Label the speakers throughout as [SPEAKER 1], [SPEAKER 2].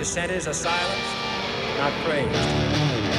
[SPEAKER 1] dissenters are silenced, not praised.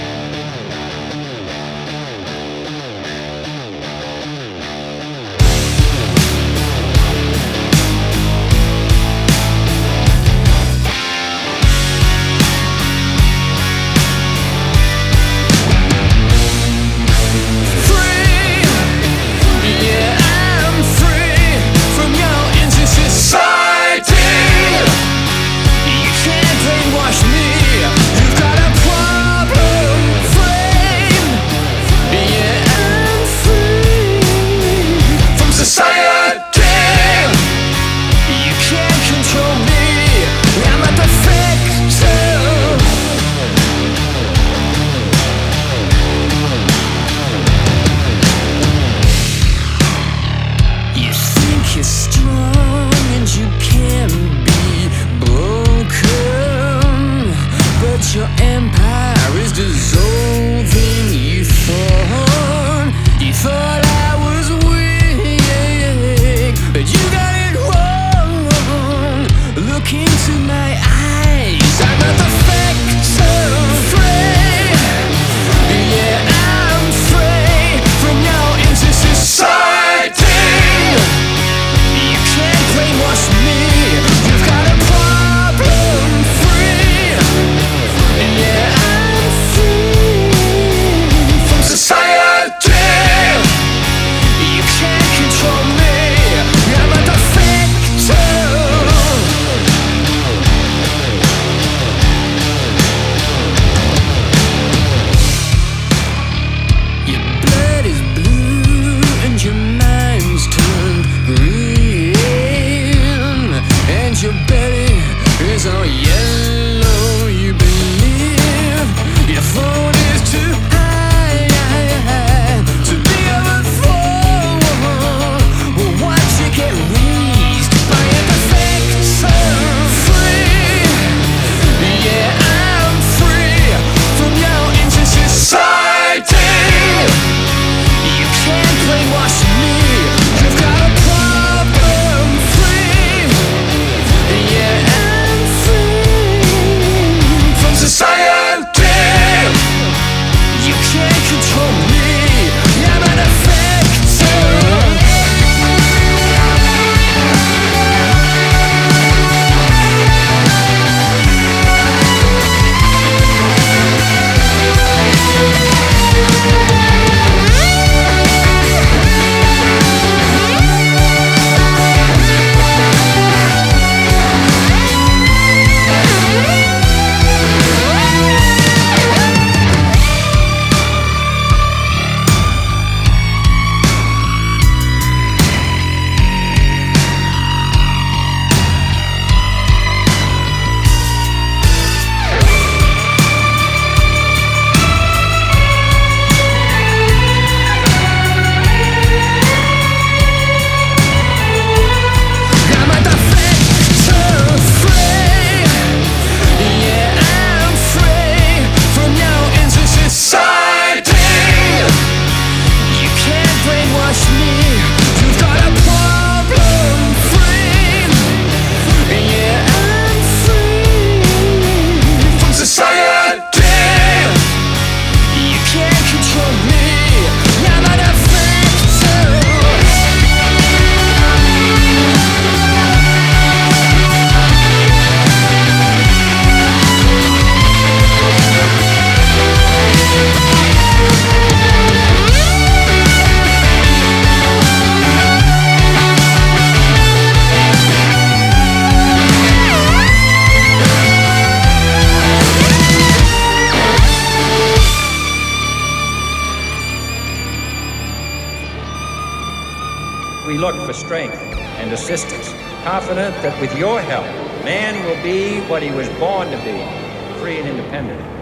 [SPEAKER 1] Your empire is dissolving. You thought I was weak, but you got it wrong. Look into my eyes, I'm not the factor free. Yeah, I'm free from your into society. You can't brainwash me. You've got a problem free. Yeah, I'm free from society. You can't control me. I'm a defector. Your blood is blue and your mind's turned green, and your belly is all yellow. You believe your phone is too high to be overthrown. Well, once you get raised by a defector free. Yeah, I'm free from your into society. You can't brainwash me. You've got a problem free. Yeah, I'm free from society. You can't control me. I'm an effector. I'm a defector free. Yeah, I'm free from your into society. You can't brainwash me. You've got a problem free. Yeah, I'm free from society. You can't control me. I'm a defector. We look for strength and assistance, confident that with your help, man will be what he was born to be, free and independent.